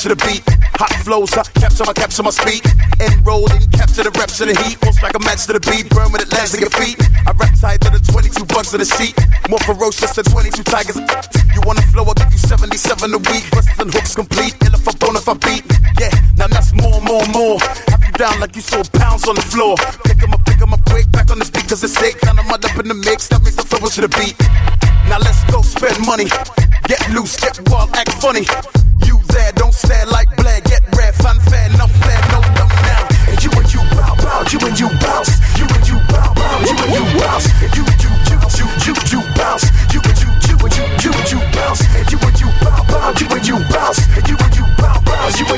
to the beat. Hot flows, capture my speed. Enroll and capture the reps of the heat. Won't strike a match to the beat, burn when it lands in your feet. I rap tighter than 22 bucks of the sheet. More ferocious than 22 tigers. You wanna flow, I'll give you 77 a week. Verses and hooks complete, ill if I bone if I beat. Yeah, now that's more. Have you down like you saw pounds on the floor. Pick 'em up, break back on this beat cause it's sick. Now I'm up in the mix, that means I'm flowing to the beat. Now let's go spend money. Get loose, get wild, act funny. You there, don't stare like Blair. Get rare, fanfare, no flair, no dumb now. And you bow, you and you bounce. You and you bow, you and you bounce. And you bounce. You and you bounce. And you and you bounce. And you and you bounce. You and you bounce. And you bounce. You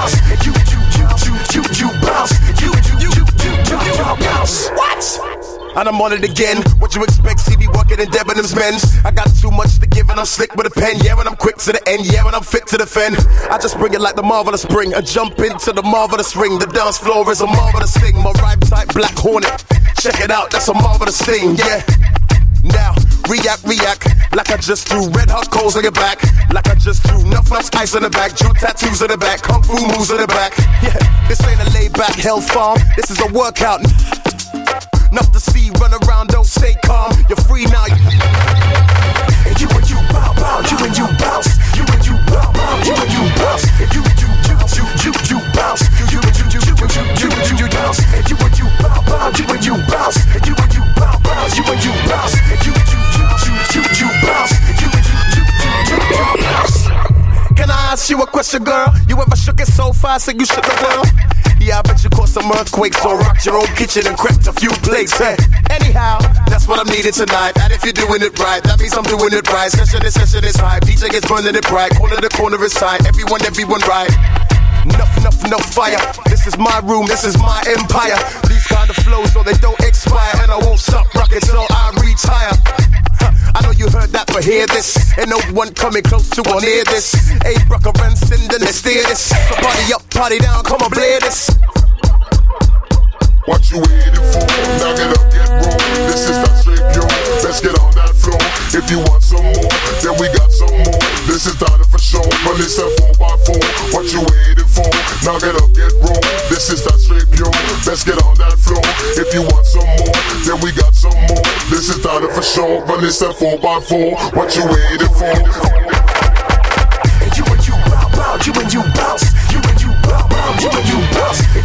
bounce. What? And I'm on it again. What you expect? See me working in Debenhams men's. I got too much to give and I'm slick with a pen. Yeah, when I'm quick to the end. Yeah, when I'm fit to defend. I just bring it like the marvelous spring. I jump into the marvelous ring. The dance floor is a marvelous thing. My rhyme type Black Hornet. Check it out, that's a marvelous thing. Yeah. Now, react, like I just threw red hot coals on your back. Like I just threw enough ice on the back. Drew tattoos on the back, kung fu moves on the back. Yeah, this ain't a laid back hell farm. This is a workout. Enough to see, run around, don't stay calm. You're free now. And you bow, you and you bounce. You and you bow, you and you bounce. And you bounce. You and you bounce. And you and you bounce. And you and you bow, you and you bounce. And you and you bounce. You and you bounce. And you bounce. You bounce. Can I ask you a question, girl? You ever shook it so fast that you shook the world? Yeah, I bet you caused some earthquakes or rocked your own kitchen and cracked a few plates. Hey, anyhow, that's what I'm needing tonight. And if you're doing it right, that means I'm doing it right. Session is high. DJ gets burning it bright. Corner to corner is tight. Everyone right. Enough fire. This is my room, this is my empire. These kind of flows so they don't expire. And I won't stop rocking till I retire. I know you heard that, but hear this. Ain't no one coming close to or near this. Hey, Brucker and Cinder, let's steer this. So party up, party down, come on, play this. What you waiting for? Now get up, get roll. This is that straight yo. Let's get on that floor. If you want some more, then we got some more. This is done for show, but it's a 4x4. What you waiting for? Now get up, get roll. This is that straight yo. Let's get on that floor. If you want some more, then we got some more. This is done for show, but it's a 4x4. What you waiting for? And you bow, you and you bounce. You and you bow, you and you bounce.